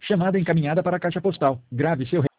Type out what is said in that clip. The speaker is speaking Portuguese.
Chamada encaminhada para a caixa postal. Grave seu